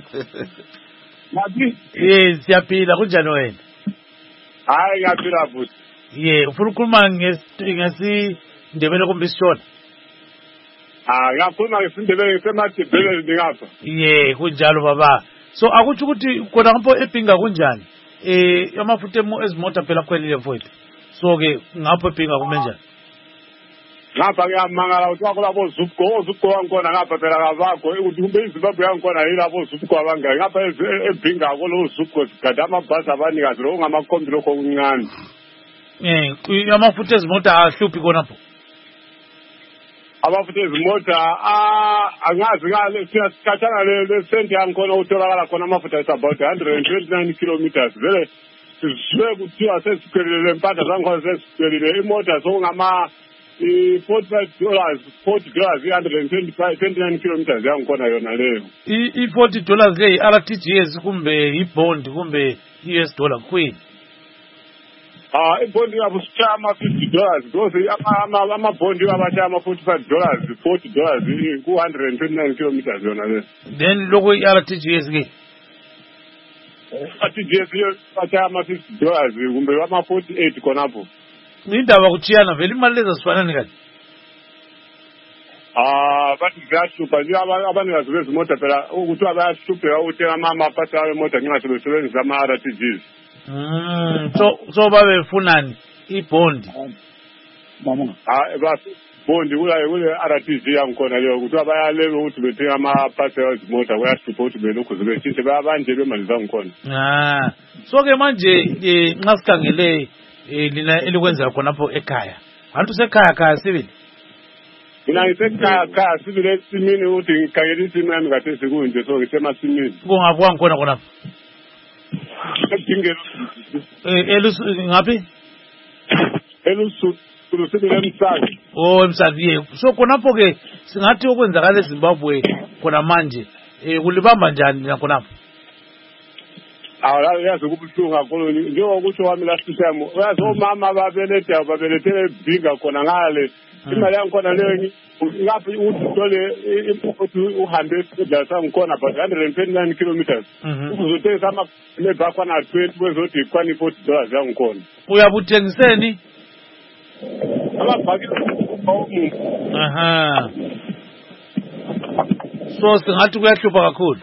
Nabi? Yes, siyaphila kunjani wena? Hayi ngiyaphila futhi. Ufuna ukukhuluma ngesi Ndebele kumbisishona? Ngakhuluma ngesindebele ngisemadebele ngingapha. Kunjalo baba. So akuthi ukuthi khona ngapho ePinga kunjani? Amafutha ezimota phela kwelile mfowethu. So ke ngapho ePinga kumenjani? Ngapha ngiyamangala ukuthi wakulabo Zupco wangkhona ngapha phela kabakho ukuthi kumbe iZimbabwe yangkhona yilabo Zupco abangaka ngapha ePinga lo Zupco sigada amabhasi abanikazi lo ngamakombi lokho okuncane. Amafutha ezimota ahluphi khonapho. Amafutha ezimota angazi ngale siyasikhathana le senti yangkhona utholakala khona amafutha is about 129 kilometers vele sibe kuthiwa sesiphelele impahla zankhona sesiphelele imota sokungama $45 $129 kilometers yangkhona yona leyo. $40 le RTGS kumbe ibond kumbe US dollar queen. Ibond yabo sichama $50 because amabond abachama $45 $40 ku 129 kilometers yona leyo. Then logo RTGS ke RTGS yo bachama $50 kumbe ama 48 konapho. Indaba kuchiyana vele imali lezi asifanani kahle. Bathi ziyashupha nje abanikazi bezimota phela ukuthi abayashupha uthenga amapasi awe moto ngingathi besebenzisa ama RTGs. So babefunani ibond. Mama. Bond kule RTG yangkhona leyo ukuthi abayalebe ukuthi bethenga amapasi ezimota kuyashupha ukuthi belokhu zibetshinthe bayabanje bemali zangikhona. So ke manje nxa sikhangele lina elikwenza khonapho ekhaya. Abantu sekhaya sibili. Mina ngisekhaya sibili esimini ukuthi ngikhangela isimo yami kade sikunje so ngisemasimini. Kungaphi khona khonapho? Ngapi? Elusu sibili eMsaki. Emsaki. So khonapho ke singathi okwenzakala eZimbabwe khona manje kulibamba njani na khonapho? Yazi kubuhlungu kakhulu njengokuthi wami last time uyazi omama babelethele ebhinga khona ngale imali yangikhona leyo ngaphi uthole ukuthi uhambe esibhedlela sangikhona but 129 kilometers uzothengisa amabheki akhona 20 kwezothi kwani $40 yangikhona uyabuthengiseni amabhaki so singathi kuyahlupha kakhulu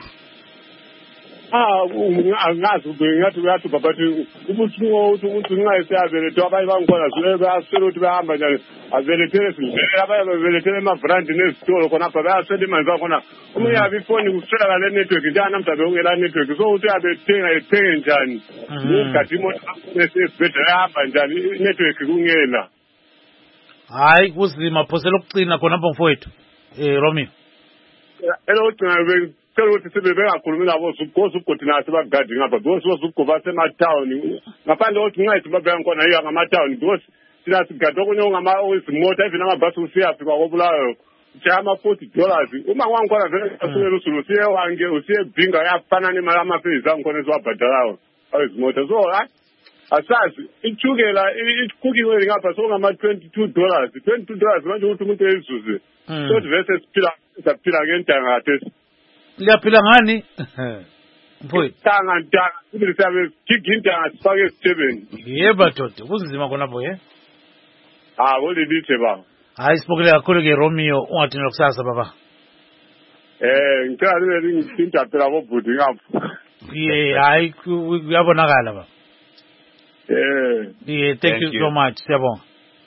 angazi ngathi kuyahlupha but ubuhlungu ukuthi nxa esiyabelethwa abanye bangikhona bayaswela ukuthi bahamba njani abelethele sindlela abanye babelethele emabrandi nezitolo khonapha bayaswela imali zakhona omunye yabe ifoni kuswelakale network njani namhla bekungela network so ukuthi uyabethenga ethenge njani ugadi imoto esibhedlela yahamba njani network kungela hayi kuzima phosela ukucina khonapho mfowethu Romeo elokugcina cela ukuthi sibe bengakhulumi nabo zubugodi nathi bagadi ngapha because wozubugova basematawuni ngaphandle kokuthi nxa babeka khona yiyo ngamatawuni because thina sigadi okunye izimota even amabhasi usiyafika kobulawayo ujama $40 uma kwangikhona vele asukela usulu usiyewange usiyebhinga yafana nemali amaphezi angikhona esiwabhadalayo awezimota so asazi ichukela ikhukiwe ngapha sokungama$22 manje ukuthi umuntu eyizuze so vese siphila ngentanga kathesi liyaphila ngani mfowethu tanga ukuthi siyabe gigintanga sifake esithebeni yeba dodo kunzima khonapho olilithe baba hayi sibukele kakhulu ke Romeo ungathini kusasa baba ngicela libe lingithinta phela bobhudi ngapho hayi kuyabonakala baba thank you so much siyabonga.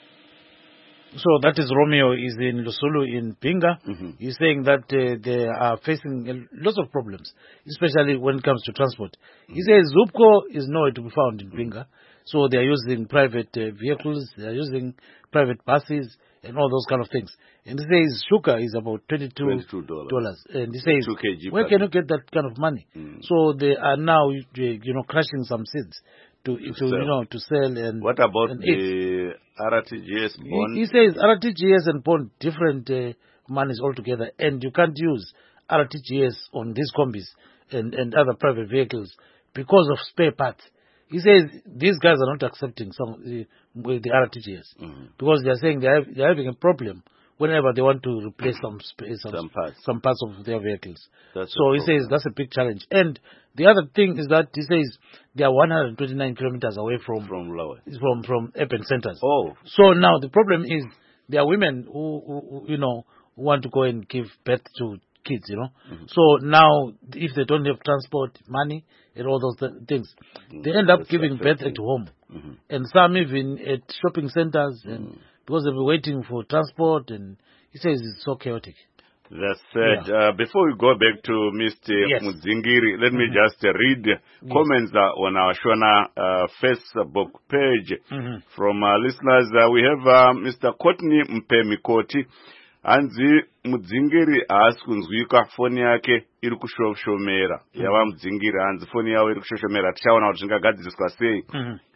So that is Romeo is in Lusulu in Pinga. He's saying that they are facing lots of problems, especially when it comes to transport. He says Zupco is nowhere to be found in Pinga. So they are using private vehicles, they are using private buses and all those kind of things. And he says sugar is about $22. And he says, where can you get that kind of money? So they are now, crushing some seeds to sell and what about and the RTGS bond? He says RTGS and bond different monies altogether, and you can't use RTGS on these combis and other private vehicles because of spare parts. He says these guys are not accepting the RTGS because they are saying they're having a problem whenever they want to replace some parts of their vehicles. So he says that's a big challenge. And the other thing is that he says they are 129 kilometers away from urban centers. Oh. So now the problem is there are women who want to go and give birth to kids, So now if they don't have transport money and all those things, they end up giving birth at home. And some even at shopping centers and because they'll be waiting for transport, and he says it's so chaotic. That's it. Before we go back to Mr. Mudzingiri, let me just read comments on our Shona Facebook page from listeners. We have Mr. Courtney Mpemikoti. Anzi Mudzingiri askunzwika foni yake iri kushoshomera. Yava Mudzingiri anzi foni yawo iri kushoshomera. Tichaona kuti zvingagadziriswa sei.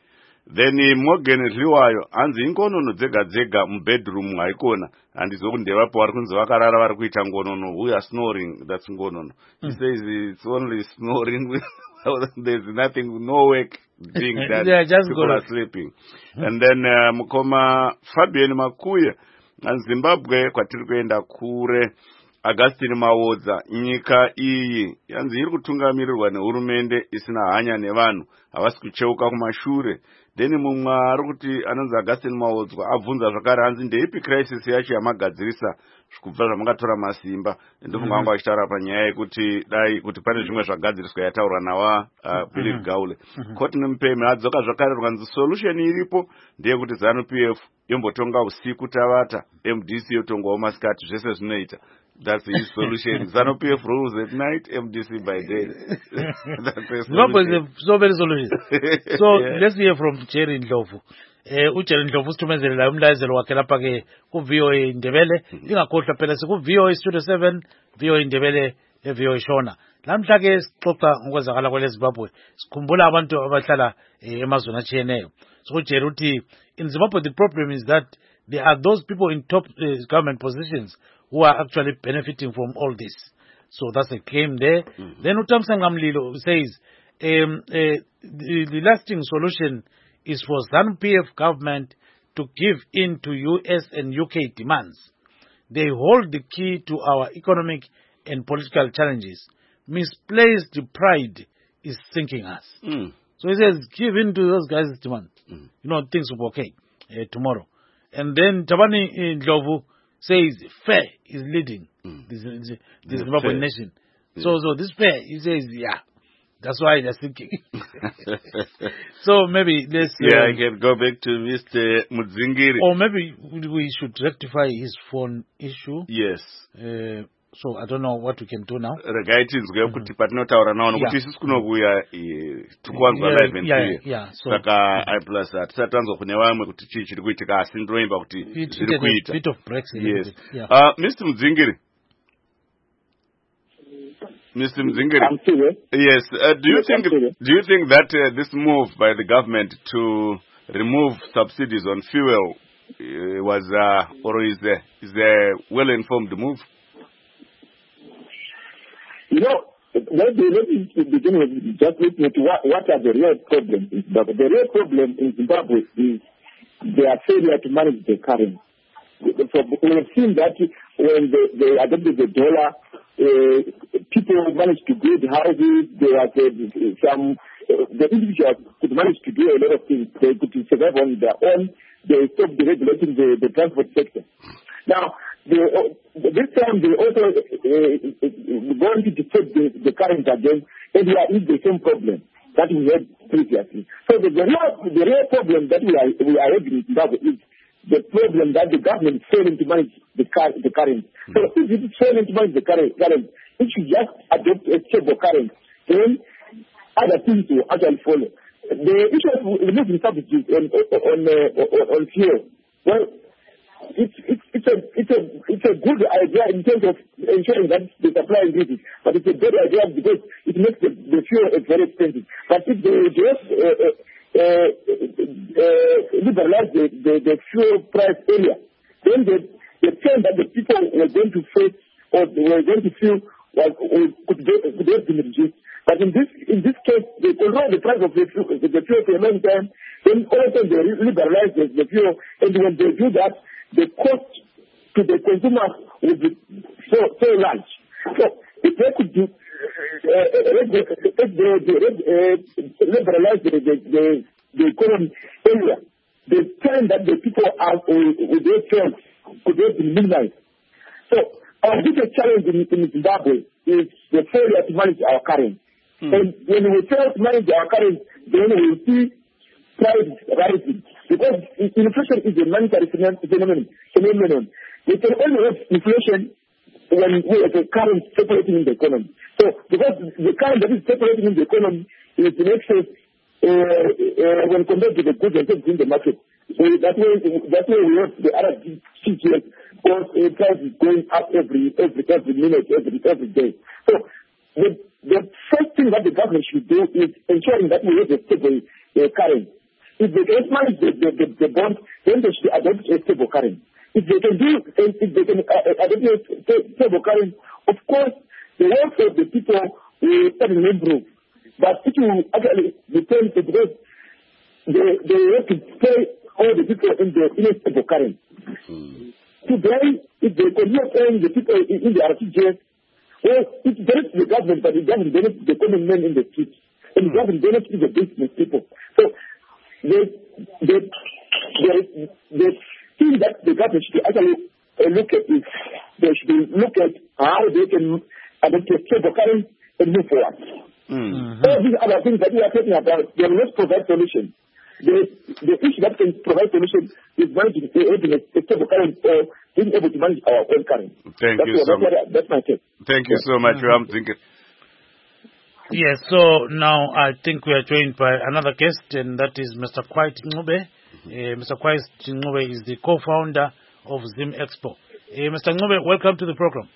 Then Morgan Liwayo anzi ingonono dzega mubedroom haikona handizo ndevapo vari kunzi vakarara vari kuita ngonono. We are snoring, that's ngonono. He says it's only snoring. There's nothing, no work being done. People are sleeping. And then Mukoma Fabian Makuya and Zimbabwe kwatiri kuenda kure. Augustine Maodza nyika iyi yanzi iri kutungamirirwa nehurumende isina hanya nevanhu havasi kucheuka kumashure. Then mumwe ari kuti anonzi Augustine Maodzwa abvunza zvakare hanzi ndeipi crisis yacho yamagadzirisa kubva zvamungatora masimba. Ndofunga vanga vachitaura panyaya yekuti dai kuti pane zvimwe zvagadziriswa yataurwa nawa Philip Gaule. Courtney Mpemi adzoka zvakare rwanzi solution iripo ndeyekuti ZANU-PF yombotonga usiku tavata, MDC yotongawo masikati, zvese zvinoita. That's his solution. ZANU-PF rules at night, MDC by day. That's his solution. So many solutions. So let's hear from Jerry Ndlovu. Ujerry Ndlovu sithumezele umlayezelo wakhe lapha ke ku VOA Ndebele. Ingakhohlwa phela siku VOA Studio 7, VOA Ndebele VOA Shona. Lamhla ke sixoxa ngokwenzakala kwele Zimbabwe. Sikhumbula abantu abahlala emazweni atshiyeneyo. So Jerry uthi in Zimbabwe the problem is that there are those people in top government positions who are actually benefiting from all this. So that's a claim there. Then Utamsangamlilo says, the lasting solution is for ZANU-PF government to give in to US and UK demands. They hold the key to our economic and political challenges. Misplaced pride is sinking us. So he says, give in to those guys' demands. Things will be okay tomorrow. And then Tabani Ndlovu says, fair is leading the Zimbabwean nation. So this fair, he says, yeah. That's why they're thinking. So maybe let's... I can go back to Mr. Mudzingiri. Or maybe we should rectify his phone issue. Yes. So I don't know what we can do now. Bit of breaks. Yes. Mr. Mudzingiri. Mr. Mzingiri, yes. Do you think that this move by the government to remove subsidies on fuel was or is a well-informed move? Let me begin with just looking at what are the real problems in Zimbabwe. The real problem in Zimbabwe is their failure to manage the currency. So we have seen that when they adopted the dollar, people managed to build houses. There was the individuals could manage to do a lot of things. They could survive on their own. They stopped deregulating the transport sector. Now, this time they also going to defect the current again, and we are in the same problem that we had previously. So the real problem that we are having in Zimbabwe is the problem that the government is failing to manage the current. So if it is failing to manage the current, it should just adopt a stable current. Then other things will actually follow. The issue of removing subsidies on fuel, well, it's a good idea in terms of ensuring that the supply increases, but it's a bad idea because it makes the fuel very expensive. But if they just liberalize the fuel price earlier, then the pain that the people were going to face or were going to feel could have been reduced. But in this case, they control the price of the fuel for a long time. Then also they liberalize the fuel, and when they do that, the cost to the consumer will be so large. So if they could do liberalize the economy earlier, the time that the people are with their fuel could have been minimized. So our biggest challenge in Zimbabwe is the failure to manage our currency. And when we fail to manage our currency, then we will see price rising. Because inflation is a monetary phenomenon. We can only have inflation when we have a current circulating in the economy. So because the current that is circulating in the economy is in excess when compared to the goods and services in the market. So that way we have the other CGS because price is going up every minute, every day. So the first thing that the government should do is ensuring that we have a stable currency. If they can manage the bond, then they should adopt a stable currency. If they can adopt a stable currency, of course, the welfare of the people will certainly improve. But it will actually depend because they have to pay all the people in a stable currency. Today, if they continue paying the people in the RTGS, well, it benefits the government, but it doesn't benefit the common man in the streets. And it doesn't benefit the business people. So, the thing that the government should actually look at is they should look at how they can adopt a stable currency and move forward. All these other things that we are talking about, they will not provide solutions. The issue that can provide solutions is managing a stable currency or being able to manage our own currency. That's my take. Thank you so much, Ram. Yes, so now I think we are joined by another guest, and that is Mr. Quiet Ncube. Mr. Quiet Ncube is the co-founder of Zim Expo. Mr. Ncube, welcome to the program.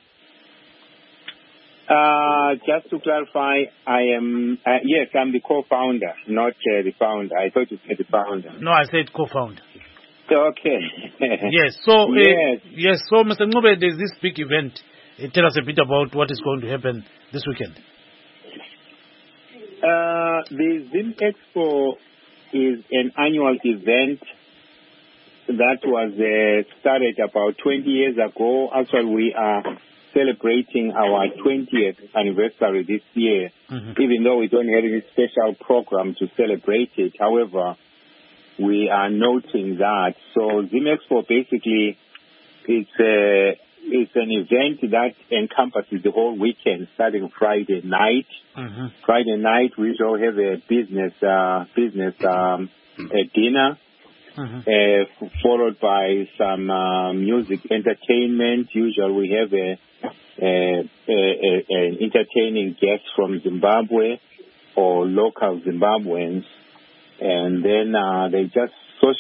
Just to clarify, I'm the co-founder, not the founder. I thought you said the founder. No, I said co-founder. Okay. Yes, so so Mr. Ncube, there's this big event. Tell us a bit about what is going to happen this weekend. The Zim Expo is an annual event that was started about 20 years ago. Actually, we are celebrating our 20th anniversary this year, even though we don't have any special program to celebrate it. However, we are noting that. So Zim Expo basically it's an event that encompasses the whole weekend, starting Friday night. Friday night, we shall have a business dinner, followed by some music entertainment. Usually, we have an entertaining guest from Zimbabwe or local Zimbabweans, and then they just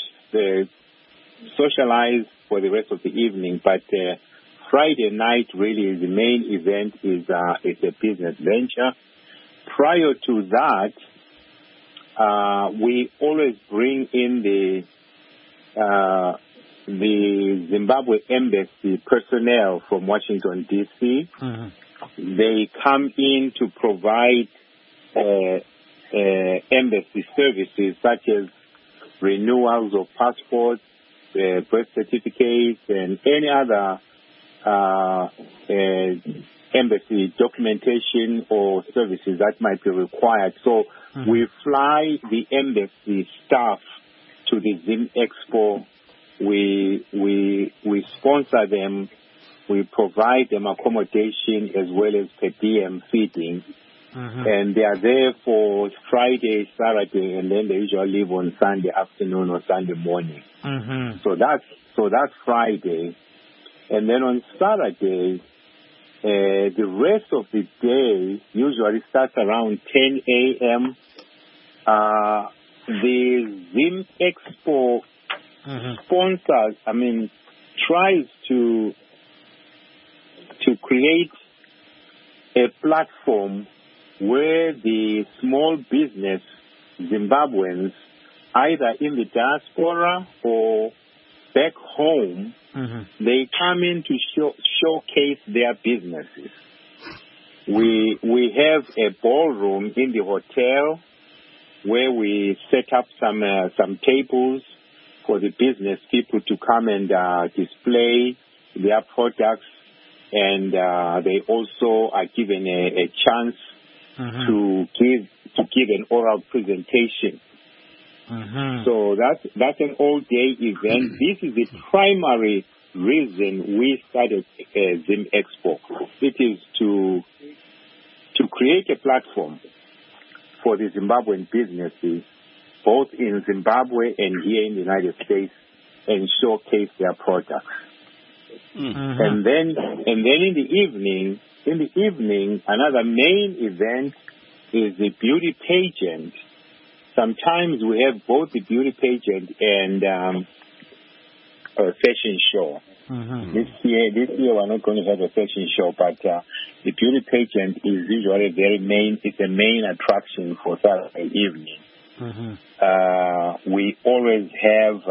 socialize for the rest of the evening. But Friday night really is the main event. Is a business venture. Prior to that, we always bring in the Zimbabwe Embassy personnel from Washington, D.C. They come in to provide embassy services such as renewals of passports, birth certificates, and any other embassy documentation or services that might be required. So we fly the embassy staff to the Zim Expo. We sponsor them. We provide them accommodation as well as per diem feeding. And they are there for Friday, Saturday, and then they usually leave on Sunday afternoon or Sunday morning. So that's Friday. And then on Saturday, the rest of the day usually starts around 10 a.m. The Zim Expo sponsors, tries to create a platform where the small business Zimbabweans, either in the diaspora or back home, they come in to showcase their businesses. We have a ballroom in the hotel where we set up some tables for the business people to come and display their products, and they also are given a chance to give an oral presentation. So that's an all-day event. This is the primary reason we started Zim Expo. It is to create a platform for the Zimbabwean businesses, both in Zimbabwe and here in the United States, and showcase their products. And then in the evening, another main event is the beauty pageant. Sometimes we have both the beauty pageant and a fashion show. This year we're not going to have a fashion show, but the beauty pageant is usually it's a main attraction for Saturday evening. We always have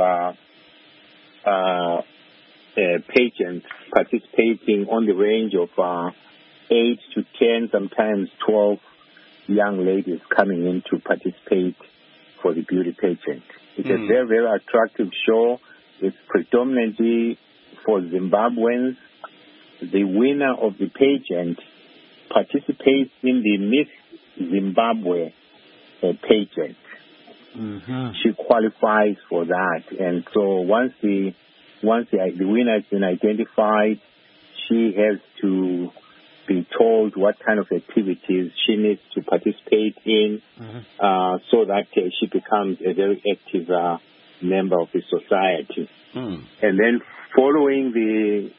pageants participating on the range of 8 to 10, sometimes 12 young ladies coming in to participate for the beauty pageant. It's a very, very attractive show. It's predominantly for Zimbabweans. The winner of the pageant participates in the Miss Zimbabwe pageant. She qualifies for that, and so once the winner has been identified, she has to be told what kind of activities she needs to participate in, so that she becomes a very active member of the society. And then following the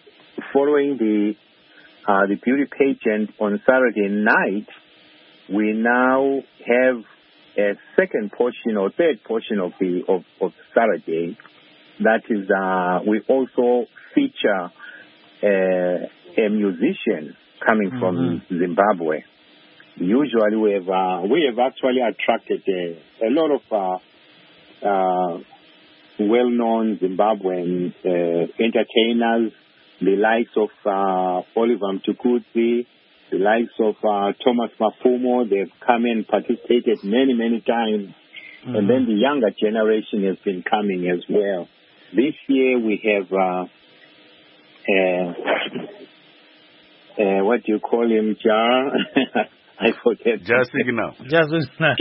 beauty pageant on Saturday night, we now have a second portion or third portion of Saturday. That is, we also feature a musician coming from Zimbabwe. Usually, we have actually attracted a lot of well-known Zimbabwean entertainers, the likes of Oliver Mtukudzi, the likes of Thomas Mafumo. They've come and participated many, many times. And then the younger generation has been coming as well. This year we have, what do you call him, Jar? I forget. Jar Signal. Jar Signal.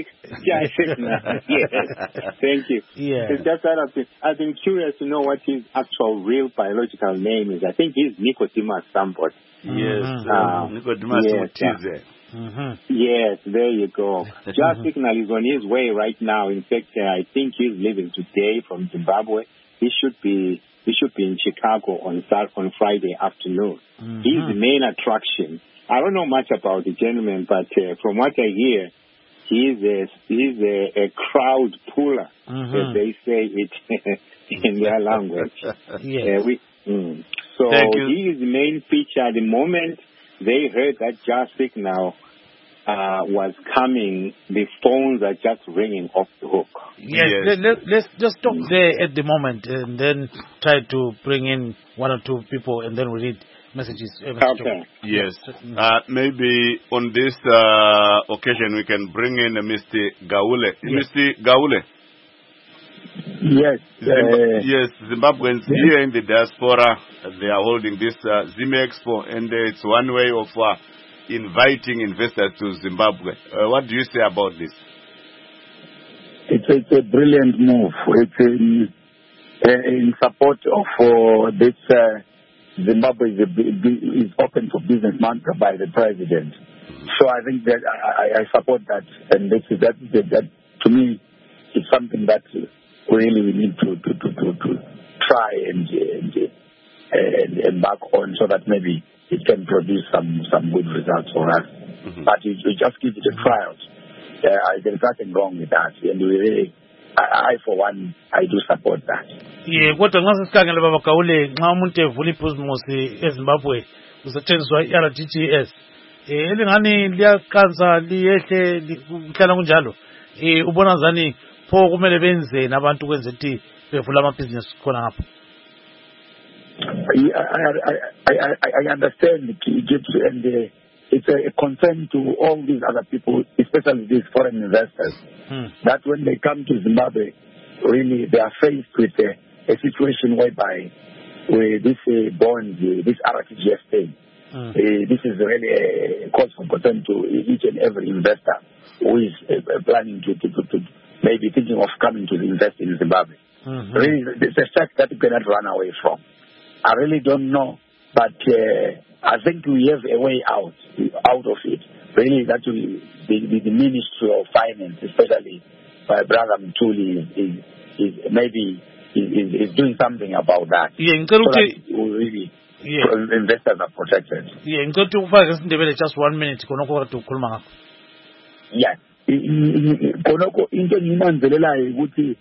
Yes. Thank you. Yeah. It's just that I've been curious to know what his actual real biological name is. I think he's Nicodemus somebody. Yes. Nicodemus Mutize. Yes, there you go. Jar Signal is on his way right now. In fact, I think he's leaving today from Zimbabwe. He should be in Chicago on Friday afternoon. He's the main attraction. I don't know much about the gentleman, but from what I hear, he's a crowd puller, as they say it in their language. Yes. So he is the main feature at the moment. They heard that Jar Signal was coming. The phones are just ringing off the hook. Yes. Let's just stop there at the moment and then try to bring in one or two people and then we read messages. Okay. Yes. Maybe on this occasion we can bring in Mr. Gaule. Yes. Mr. Gaule. Yes. Yes, Zimbabweans here in the diaspora, they are holding this Zim Expo, and it's one way of inviting investors to Zimbabwe. What do you say about this? It's a brilliant move. It's in support of this Zimbabwe is open for business mantra by the president. So I think that I support that, and that to me is something that really we need to try and embark on, so that maybe it can produce some good results for us. But we just give it a trial. There's nothing wrong with that, and we really, I for one, I do support that. Yeah, kodwa nxa sikhangele baba Gaule nxa umuntu evula ibhizimusi eZimbabwe kusetshenziswa iRTGS elingani liyaqansa liyehle lihlala kunjalo ubona ngani pho kumele benze nabantu kwenze ukuthi bevula amabhizinisi khona ngapha. I understand it, and it's a concern to all these other people, especially these foreign investors, that when they come to Zimbabwe, really they are faced with a situation whereby this bond, this RTGS thing, this is really a cause for concern to each and every investor who is planning to maybe thinking of coming to invest in Zimbabwe. Really, it's a fact that you cannot run away from. I really don't know, but I think we have a way out of it. Really, that will the Ministry of Finance, especially by Brother Mtuli, is doing something about that. Yeah, so that really investors are protected. Yeah, just 1 minute. Yeah. Konoko into ngimanzelelayo ukuthi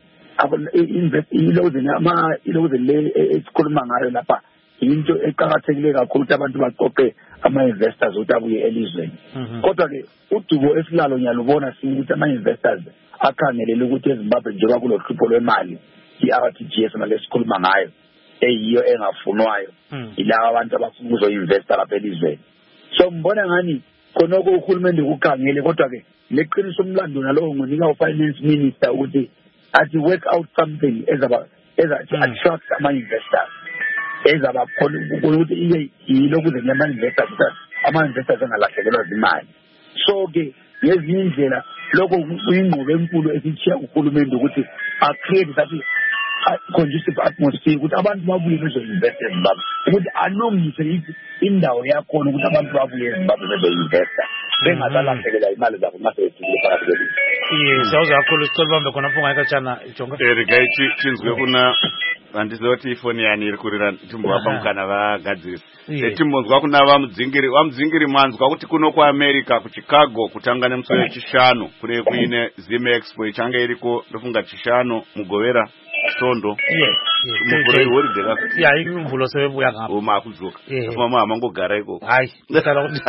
esikhuluma ngayo lapha into eqakathekile kakhulu ukuthi abantu baqoqe ama-investors ukuthi abuye elizweni. Kodwa-ke udubo esilalo ngiyalubona ukuthi ama-investors akhangelele ukuthi eZimbabwe njengoba kulohlupho lwemali i-RTGS mali esikhuluma ngayo eyiyo engafunwayo yilabo abantu abafuna ukuzoinvesta lapha elizweni. So ngibona ngani khonoko uhulumende kukhangele, kodwa-ke leqiniso umlando nalowo ngunika u-finance minister ukuthi athi work out something attract ama-investors ezabakhona ukuthi yilo kuze ama-investors ama-investors angalahlekelwa zimali. So-ke ngezinye indlela lokho kuyingqobo enkulu esitshiya uhulumende ukuthi acreate that conducive atmosphere ukuthi abantu babuye bezo-investa eZimbabwe, ukuthi anomise indawo yakhona ukuthi abantu babuye eZimbabwe bezo-investa bengasalahlekelwa imali zabo maseyethile phakathi kwelizwe. Siyawuza kakhulu sicela ubambe khona pho ngayikatshana Jonga. Rigai chinzwe kuna handizoti ifoni yani iri kurira timbovapa mukana vagadzirisa timbonzwa kuna vamudzingiri manzwa kuti kuno kuAmerica kuChicago kutanga nemusi wechishanu kune kuine Zim Expo ichanga iriko ndofunga chishanu mugovera Sondo. Muvhuro ihoride ka. Ya imvulo sebebuya ngapha. Uma kudzoka. Mama mangogara iko. Hayi, ndikala kuti.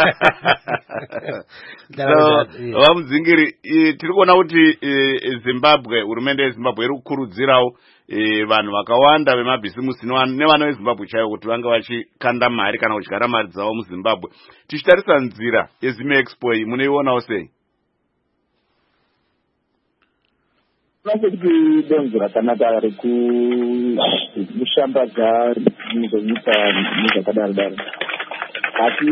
Vamudzingiri tiri kuona kuti Zimbabwe hurumende yeZimbabwe iri kukurudzirawo vanhu vakawanda vemabhisimusi nevana vezimbabwe chaivo kuti vanga vachikanda mari kana kudyara mari dzavo muzimbabwe. Tichitarisa nzira yeZim Expo iyi munoionawo sei? Kuti donzo rakanaka rekushambadza nyika zvakadaro asi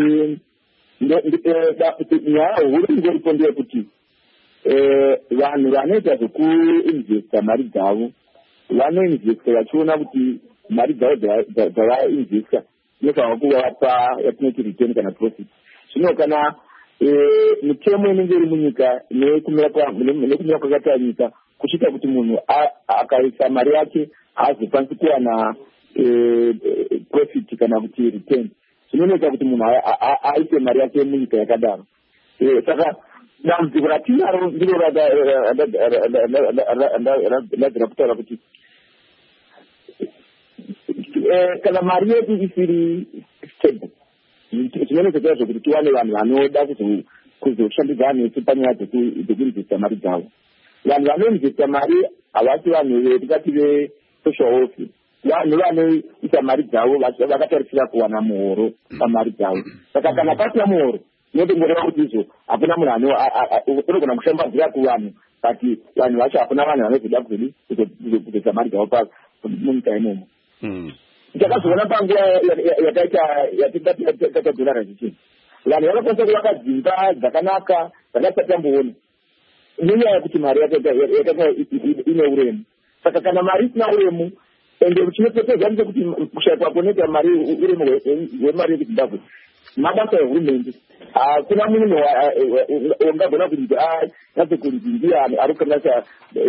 nyaya huru ingoripo ndeyekuti vanhu vanoita zvekuinvesta mari dzavo vanoinvesta vachiona kuti mari dzavo dzavainvesta inofanira kuvapa yatinoti return kana profit. Zvino kana mitemo inenge iri munyika nekumira kwakaita nyika kuchiita kuti munhu akaisa mari yake haazokwanisi kuwana profit kana kuti return, zvinoita kuti munhu aise mari yake munyika yakadaro. Saka dambudziko ratinaro ndiro radira kutaura kuti kana mari yedu isiri stable zvinoita kuti tiwane vanhu vanoda kuzoshandidzana nesu panyaya dzekuinvesta mari dzavo. Vanhu vanoinvesta mari havasi vanhu vetingati ve-social welfare, vanhu vanoisa mari dzavo vakatarisira kuwana muhoro pamari dzavo. Saka kana pasina muhoro inotongoreva kuti izvo hakuna munhu unogona kushambadzira kuvanhu, but vanhu vacho hakuna vanhu vanozoda kuzoisa mari dzavo munyika imomo. Takazoona panguva yakaita dollarization vanhu vanokwanisa kuvaka dzimba dzakanaka dzakatatamboona nenyaya yekuti mari yakanga ine uremu. Saka kana mari isina uremu ende chinopotedza ndechekuti kushaikwa kunoita mari uremu hwemari yekuzimbabwe mabasa ehurumende. Kuna munhu ungagona kuti natsekunzi ndiye ari kukanasa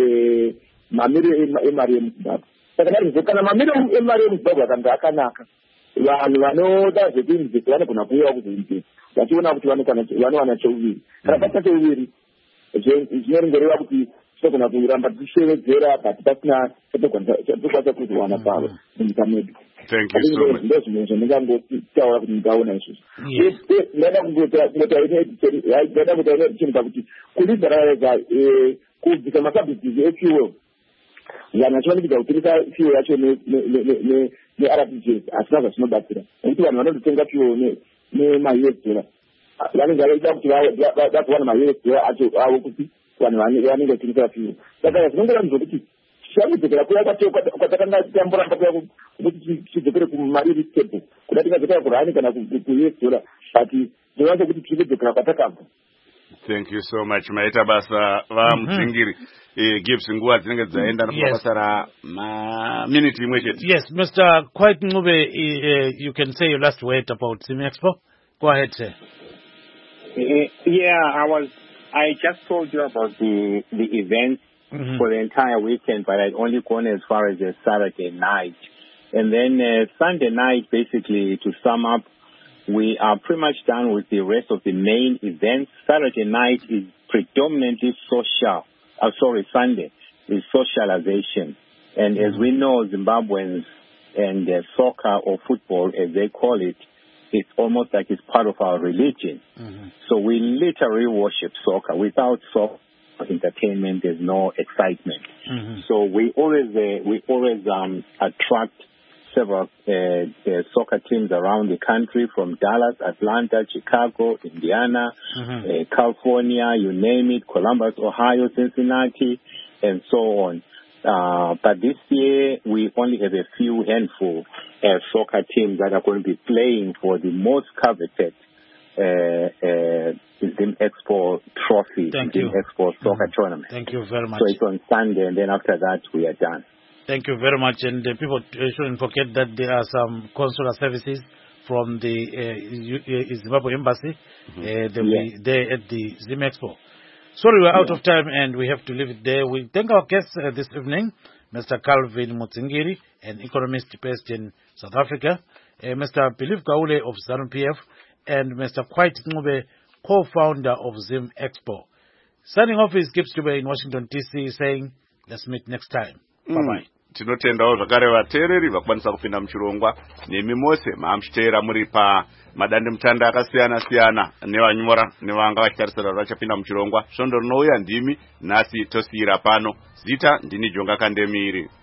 mamiri emari yemuzimbabwe. Saka narizvo kana mamiri emari yemuzimbabwe akanga akanaka vanhu vanoda zvekuinvesta vanogona kuuyawo kuzoinvesta vachiona kuti vanowana cheuviri. Kana pasina cheuviri zvinoringoreva kuti tinogona kuramba tichishevedzera but pasina chatokwanisa kuzowana pavo munyika medu. Ndo zvimwe zvandingangotaura kuti ndingaona izvozvo. Ndaida kungotaura ichinda kuti kulibheraliza kubvisa masabhisizi efuel vanhu vachivanikidza kutengesa fuel yacho ne-RTGs asina zvazvinobatsira nekuti vanhu vanozotenga fuel nema-US dollar vanenge vaida kuti vakuwana ma-US dollar acho avo kuti vanhu vanenge vachitengesa fuel. Saka zvinongorambidza kuti tichakudzokera kuya kwatakanga tamboramba kuya kuti tidzokere kumari iri stable kuda tingazotaura kurani kana ku-US dollar but zvinoita kuti tichikudzokera kwatakabva. Thank you so much. Maita basa vamudzingiri Gibbs nguva dzinenge dzaenda nabasa raminute imwe chete. Yes, Mr. Quite Ncube, you can say your last word about Zim Expo. Go ahead, sir. I just told you about the event for the entire weekend, but I'd only gone as far as Saturday night. And then Sunday night, basically, to sum up, we are pretty much done with the rest of the main events. Saturday night is predominantly social. Sunday is socialization. And as we know, Zimbabweans and soccer or football, as they call it, it's almost like it's part of our religion. So we literally worship soccer. Without soccer entertainment, there's no excitement. So we always attract several soccer teams around the country, from Dallas, Atlanta, Chicago, Indiana, California, you name it, Columbus, Ohio, Cincinnati, and so on. But this year, we only have a few handful soccer teams that are going to be playing for the most coveted Zim Expo trophy, Zim Expo soccer tournament. Thank you very much. So it's on Sunday, and then after that, we are done. Thank you very much. And people shouldn't forget that there are some consular services from the Zimbabwe Embassy. They'll be there at the Zim Expo. Sorry, we're out of time and we have to leave it there. We thank our guests this evening, Mr. Calvin Mutsingiri, an economist based in South Africa, Mr. Belief Gaule of ZANU-PF, and Mr. Quite Ncube, co-founder of Zim Expo. Signing off is Gibbs Dube in Washington, D.C., saying, let's meet next time. Bye-bye. Tinotendawo zvakare vateereri vakwanisa kupinda muchirongwa nemi mose mamuchiteera muri pamadandemutande akasiyana-siyana nevanyora nevanga vachitarisira vachapinda muchirongwa. Svondo rinouya ndimi nhasi tosiyira pano. Zita ndini Jonga Kandemiri.